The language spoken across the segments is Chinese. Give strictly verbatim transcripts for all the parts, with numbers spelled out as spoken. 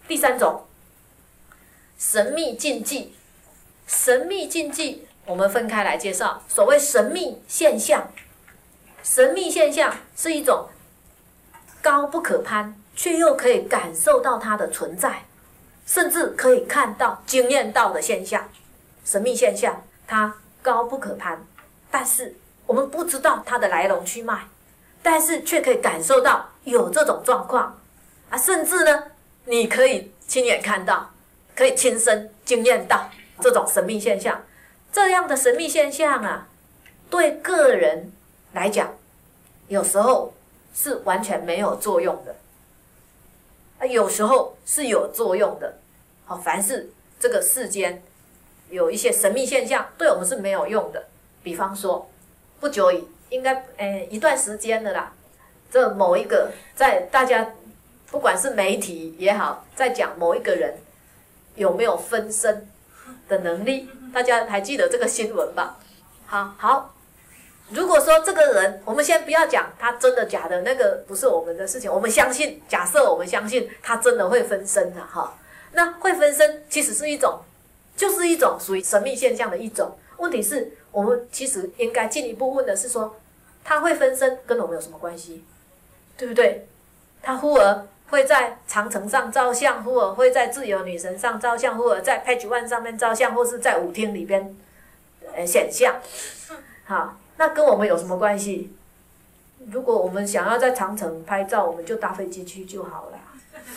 第三种，神秘禁忌。神秘禁忌，我们分开来介绍。所谓神秘现象，神秘现象是一种高不可攀，却又可以感受到它的存在，甚至可以看到、经验到的现象。神秘现象，它高不可攀，但是我们不知道它的来龙去脉，但是却可以感受到有这种状况啊，甚至呢，你可以亲眼看到，可以亲身经验到这种神秘现象。这样的神秘现象啊，对个人来讲，有时候是完全没有作用的，啊，有时候是有作用的。好，凡是这个世间有一些神秘现象，对我们是没有用的。比方说，不久以应该诶一段时间了啦，这某一个在大家不管是媒体也好，在讲某一个人有没有分身的能力，大家还记得这个新闻吧？好好，如果说这个人，我们先不要讲他真的假的，那个不是我们的事情，我们相信，假设我们相信他真的会分身的哈，那会分身其实是一种，就是一种属于神秘现象的一种。问题是我们其实应该进一步问的是说，他会分身跟我们有什么关系？对不对？他忽而会在长城上照相，忽而会在自由女神上照相，忽而在 Page One 上面照相，或是在舞厅里边呃显像。好，那跟我们有什么关系？如果我们想要在长城拍照，我们就搭飞机去就好了。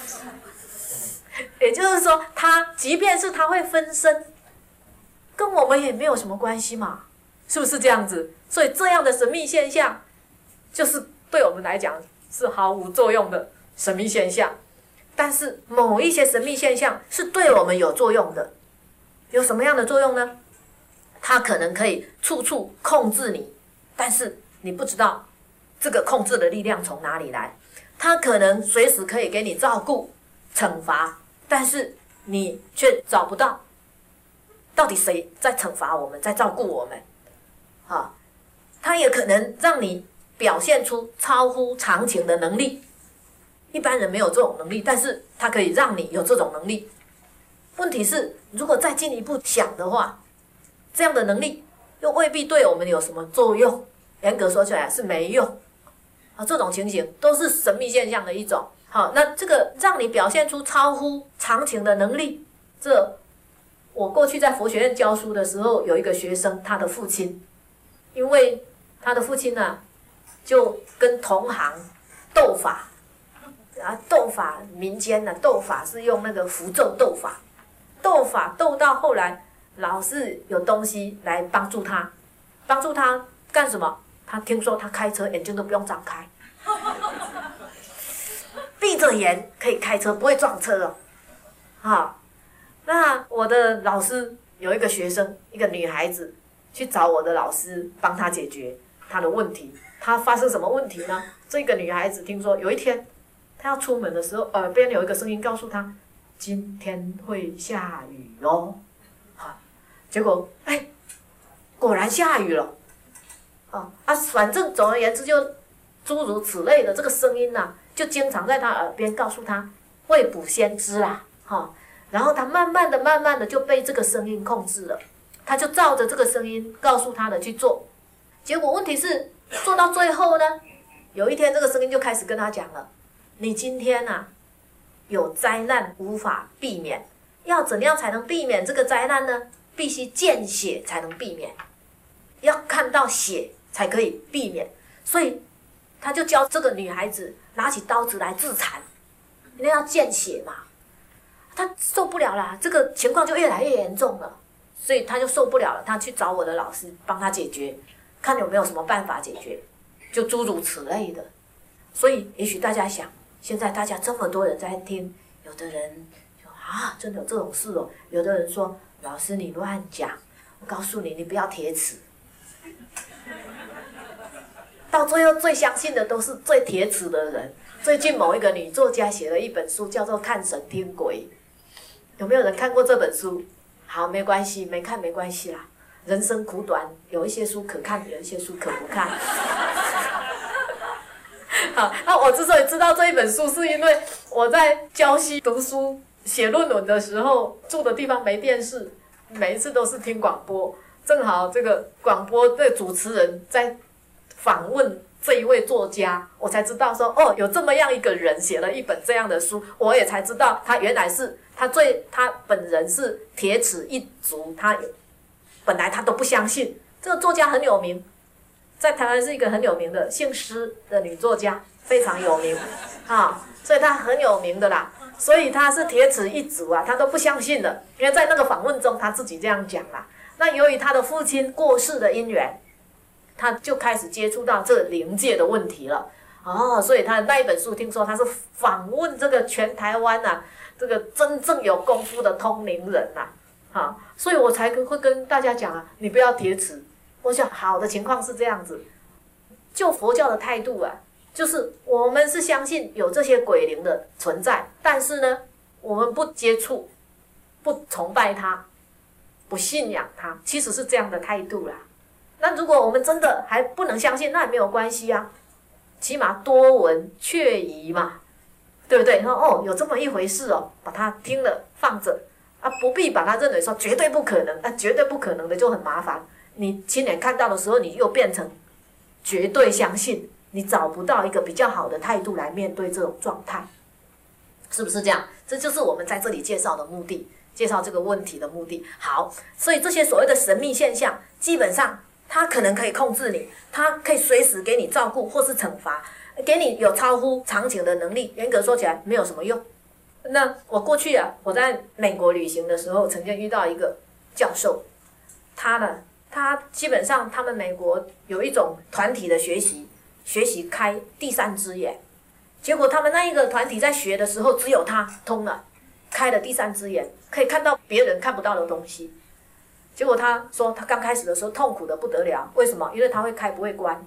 也就是说，他即便是他会分身，跟我们也没有什么关系嘛，是不是这样子？所以这样的神秘现象，就是对我们来讲是毫无作用的神秘现象。但是某一些神秘现象是对我们有作用的，有什么样的作用呢？它可能可以处处控制你，但是你不知道这个控制的力量从哪里来。它可能随时可以给你照顾、惩罚，但是你却找不到到底谁在惩罚我们，在照顾我们。啊，它也可能让你表现出超乎常情的能力，一般人没有这种能力，但是它可以让你有这种能力。问题是，如果再进一步想的话，这样的能力又未必对我们有什么作用，严格说起来是没用。啊，这种情形都是神秘现象的一种。好，那这个让你表现出超乎常情的能力，这我过去在佛学院教书的时候，有一个学生，他的父亲，因为他的父亲呢、啊，就跟同行斗法，啊，斗法民间呢、啊，斗法是用那个符咒斗法，斗法斗到后来，老是有东西来帮助他，帮助他干什么？他听说他开车眼睛都不用张开，闭着眼可以开车，不会撞车哦。好，那我的老师有一个学生，一个女孩子去找我的老师帮她解决她的问题。她发生什么问题呢？这个女孩子听说有一天她要出门的时候，耳边有一个声音告诉她，今天会下雨哦。好，结果哎，果然下雨了。哦啊，反正总而言之，就诸如此类的这个声音呐、啊，就经常在他耳边告诉他未卜先知啦，哈、哦。然后他慢慢的、慢慢的就被这个声音控制了，他就照着这个声音告诉他的去做。结果问题是做到最后呢，有一天这个声音就开始跟他讲了：你今天啊有灾难无法避免，要怎样才能避免这个灾难呢？必须见血才能避免，要看到血才可以避免。所以他就教这个女孩子拿起刀子来自残，因为要见血嘛。他受不了了，这个情况就越来越严重了，所以他就受不了了，他去找我的老师帮他解决，看有没有什么办法解决，就诸如此类的。所以也许大家想，现在大家这么多人在听，有的人说啊，真的有这种事哦，有的人说老师你乱讲，我告诉你，你不要铁齿。到最后最相信的都是最铁齿的人。最近某一个女作家写了一本书，叫做《看神听鬼》，有没有人看过这本书？好，没关系，没看没关系啦。人生苦短，有一些书可看，有一些书可不看。好，那我之所以知道这一本书，是因为我在礁溪读书写论文的时候住的地方没电视，每一次都是听广播，正好这个广播的主持人在访问这一位作家，我才知道说哦，有这么样一个人写了一本这样的书，我也才知道他原来是他最他本人是铁齿一族，他本来他都不相信。这个作家很有名，在台湾是一个很有名的姓施的女作家，非常有名啊，所以她很有名的啦。所以她是铁齿一族啊，她都不相信的，因为在那个访问中她自己这样讲啦。那由于她的父亲过世的因缘，她就开始接触到这个灵界的问题了。哦，所以她的那一本书听说她是访问这个全台湾啊，这个真正有功夫的通灵人呐、啊，啊，所以我才会跟大家讲啊，你不要铁齿。我想好的情况是这样子，就佛教的态度啊，就是我们是相信有这些鬼灵的存在，但是呢，我们不接触，不崇拜它，不信仰它，其实是这样的态度啦。那如果我们真的还不能相信，那也没有关系啊，起码多闻确疑嘛，对不对？说哦，有这么一回事哦，把它听了放着啊，不必把它认为说绝对不可能，啊，绝对不可能的就很麻烦。你亲眼看到的时候，你又变成绝对相信，你找不到一个比较好的态度来面对这种状态，是不是这样？这就是我们在这里介绍的目的，介绍这个问题的目的。好，所以这些所谓的神秘现象，基本上它可能可以控制你，它可以随时给你照顾或是惩罚，给你有超乎常情的能力。严格说起来，没有什么用。那我过去啊，我在美国旅行的时候，曾经遇到一个教授，他呢。他基本上，他们美国有一种团体的学习，学习开第三只眼。结果他们那一个团体在学的时候，只有他通了，开了第三只眼，可以看到别人看不到的东西。结果他说，他刚开始的时候痛苦的不得了，为什么？因为他会开不会关，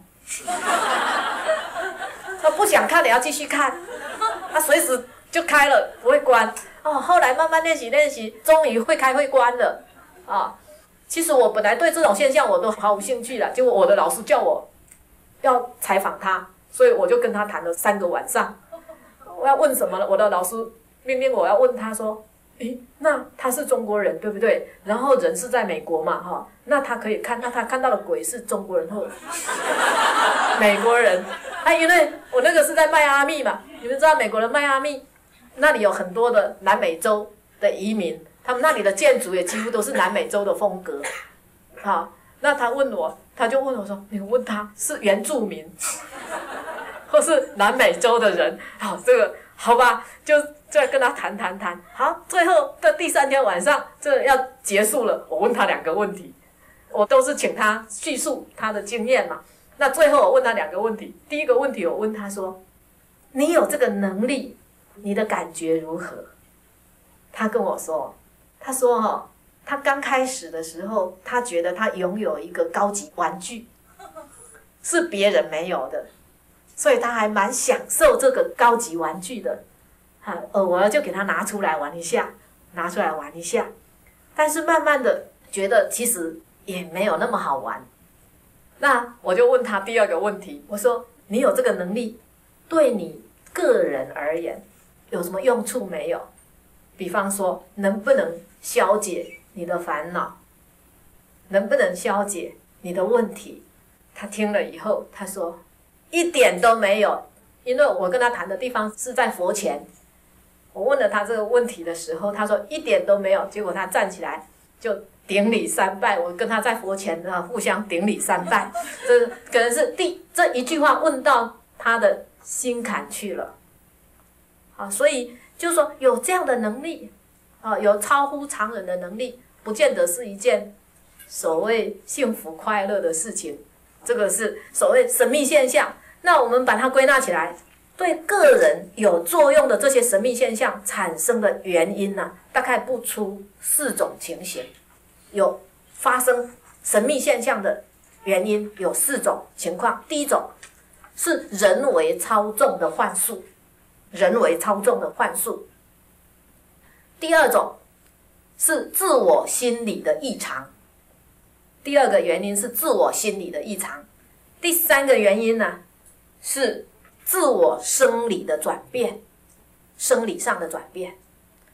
他不想看也要继续看，他随时就开了不会关。哦，后来慢慢练习练习，终于会开会关了啊。其实我本来对这种现象我都毫无兴趣了，结果我的老师叫我要采访他，所以我就跟他谈了三个晚上。我要问什么呢？我的老师命令我要问他说：“诶，那他是中国人对不对？然后人是在美国嘛，哈，那他可以看，那他看到的鬼是中国人或美国人？啊，因为我那个是在迈阿密嘛，你们知道美国的迈阿密那里有很多的南美洲的移民。”他们那里的建筑也几乎都是南美洲的风格，好，那他问我，他就问我说：“你问他是原住民，或是南美洲的人？”好，这个好吧，就再跟他谈谈谈。好，最后的第三天晚上，这个要结束了，我问他两个问题，我都是请他叙述他的经验嘛。那最后我问他两个问题，第一个问题我问他说：“你有这个能力，你的感觉如何？”他跟我说。他说哦，他刚开始的时候，他觉得他拥有一个高级玩具，是别人没有的，所以他还蛮享受这个高级玩具的。啊，偶尔就给他拿出来玩一下，拿出来玩一下。但是慢慢的觉得其实也没有那么好玩。那我就问他第二个问题，我说：“你有这个能力，对你个人而言有什么用处没有？比方说，能不能消解你的烦恼，能不能消解你的问题？”他听了以后，他说一点都没有，因为我跟他谈的地方是在佛前。我问了他这个问题的时候，他说一点都没有。结果他站起来就顶礼三拜，我跟他在佛前啊互相顶礼三拜。这可能是第这一句话问到他的心坎去了。好，所以就是说有这样的能力。啊，有超乎常人的能力，不见得是一件所谓幸福快乐的事情。这个是所谓神秘现象。那我们把它归纳起来，对个人有作用的这些神秘现象产生的原因呢、啊，大概不出四种情形。有发生神秘现象的原因有四种情况。第一种是人为操纵的幻术，人为操纵的幻术。第二种是自我心理的异常，第二个原因是自我心理的异常。第三个原因呢，是自我生理的转变，生理上的转变。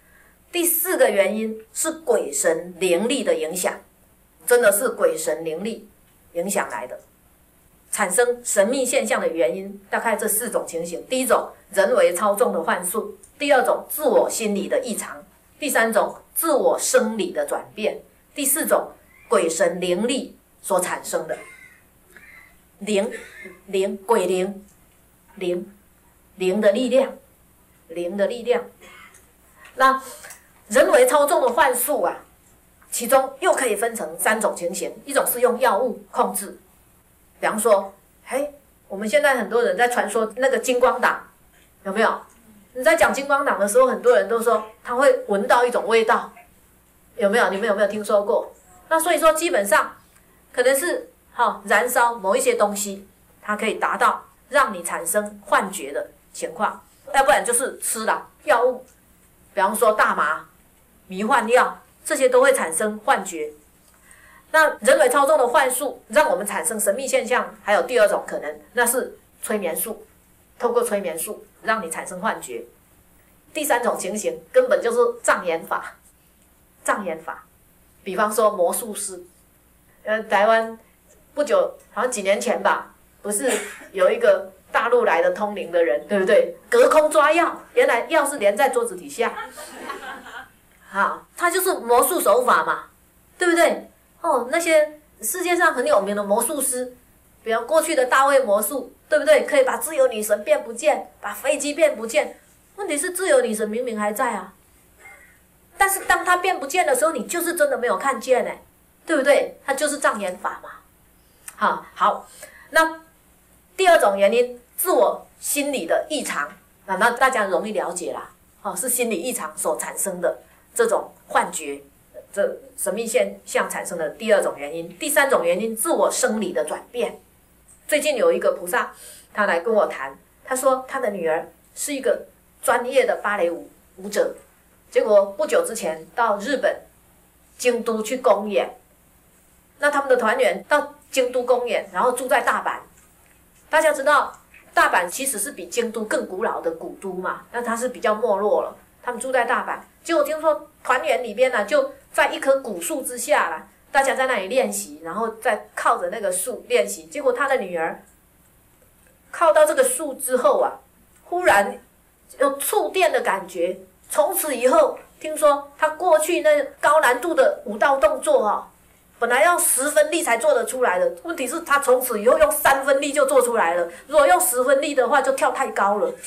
第四个原因是鬼神灵力的影响，真的是鬼神灵力影响来的。产生神秘现象的原因大概这四种情形：第一种，人为操纵的幻术；第二种，自我心理的异常；第三种，自我生理的转变；第四种，鬼神灵力所产生的。灵灵鬼灵灵灵的力量，灵的力量。那人为操纵的幻术啊，其中又可以分成三种情形：一种是用药物控制，比方说，嘿，我们现在很多人在传说那个金光党，有没有？你在讲金光党的时候，很多人都说他会闻到一种味道，有没有？你们有没有听说过？那所以说，基本上可能是好、哦、燃烧某一些东西，它可以达到让你产生幻觉的情况，要不然就是吃了药物，比方说大麻、迷幻药，这些都会产生幻觉。那人为操纵的幻术让我们产生神秘现象，还有第二种可能，那是催眠术，透过催眠术让你产生幻觉。第三种情形根本就是障眼法，障眼法，比方说魔术师，呃，台湾不久好像几年前吧，不是有一个大陆来的通灵的人，对不对？隔空抓药，原来药是连在桌子底下，好，他就是魔术手法嘛，对不对？哦，那些世界上很有名的魔术师，比如过去的大卫魔术，对不对？可以把自由女神变不见，把飞机变不见。问题是自由女神明明还在啊，但是当她变不见的时候，你就是真的没有看见哎，对不对？它就是障眼法嘛。好，好，那第二种原因，自我心理的异常，那那大家容易了解啦。哦，是心理异常所产生的这种幻觉。这神秘现象产生的第二种原因。第三种原因，自我生理的转变。最近有一个菩萨，他来跟我谈，他说他的女儿是一个专业的芭蕾舞舞者，结果不久之前到日本京都去公演，那他们的团员到京都公演，然后住在大阪。大家知道大阪其实是比京都更古老的古都嘛，那它是比较没落了，他们住在大阪。结果听说团员里边呢、啊，就在一棵古树之下啦，大家在那里练习，然后再靠着那个树练习。结果他的女儿靠到这个树之后啊，忽然有触电的感觉。从此以后，听说他过去那高难度的舞蹈动作啊，本来要十分力才做得出来的，问题是他从此以后用三分力就做出来了。如果用十分力的话，就跳太高了。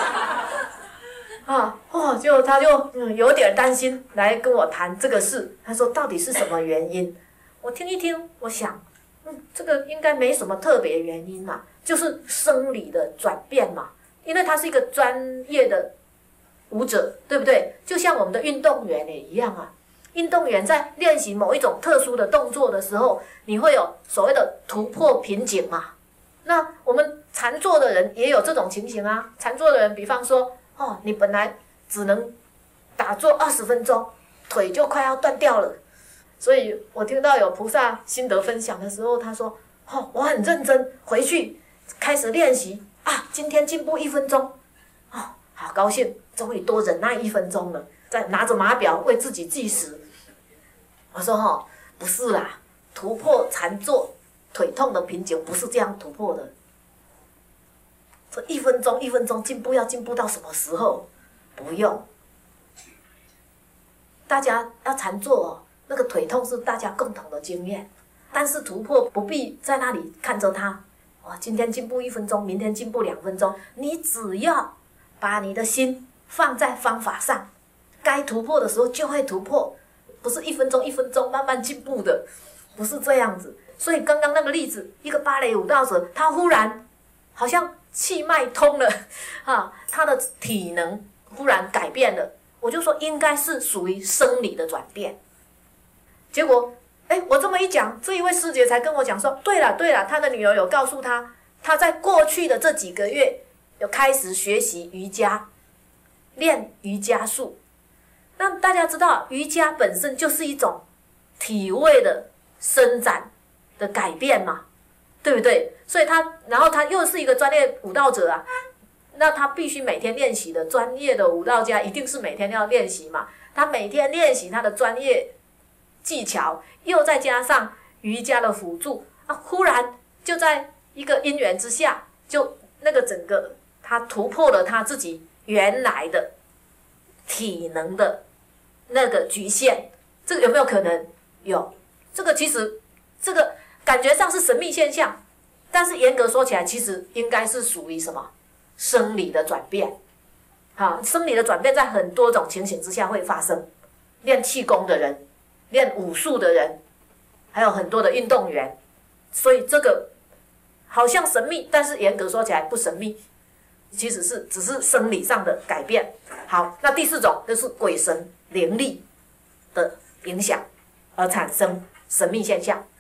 啊，哦，就他就、嗯、有点担心，来跟我谈这个事。他说到底是什么原因？我听一听，我想，嗯，这个应该没什么特别原因嘛，就是生理的转变嘛。因为他是一个专业的舞者，对不对？就像我们的运动员也一样啊。运动员在练习某一种特殊的动作的时候，你会有所谓的突破瓶颈嘛。那我们禅坐的人也有这种情形啊。禅坐的人，比方说，哦，你本来只能打坐二十分钟，腿就快要断掉了。所以我听到有菩萨心得分享的时候，他说：“哦，我很认真，回去开始练习啊，今天进步一分钟，哦，好高兴，终于多忍耐一分钟了。”再拿着码表为自己计时。我说：“哦，不是啦，突破禅坐腿痛的瓶颈不是这样突破的。这一分钟一分钟进步要进步到什么时候？不用。大家要禅坐哦，那个腿痛是大家共同的经验，但是突破不必在那里看着它。哦，今天进步一分钟，明天进步两分钟，你只要把你的心放在方法上，该突破的时候就会突破，不是一分钟一分钟慢慢进步的，不是这样子。所以刚刚那个例子，一个芭蕾舞蹈者，他忽然好像气脉通了，啊，他的体能忽然改变了，我就说应该是属于生理的转变。结果，哎，我这么一讲，这一位师姐才跟我讲说，对了对了，他的女儿有告诉他，他在过去的这几个月有开始学习瑜伽，练瑜伽术。那大家知道，瑜伽本身就是一种体位的伸展的改变嘛，对不对？所以他，然后他又是一个专业舞蹈者啊， 那他必须每天练习的，专业的武道家一定是每天要练习嘛。他每天练习他的专业技巧，又再加上瑜伽的辅助啊，忽然就在一个因缘之下，就那个整个他突破了他自己原来的体能的那个局限，这个有没有可能？有，这个其实这个感觉上是神秘现象，但是严格说起来，其实应该是属于什么？生理的转变。好，生理的转变在很多种情形之下会发生。练气功的人，练武术的人，还有很多的运动员，所以这个好像神秘，但是严格说起来不神秘，其实是只是生理上的改变。好，那第四种就是鬼神灵力的影响而产生神秘现象。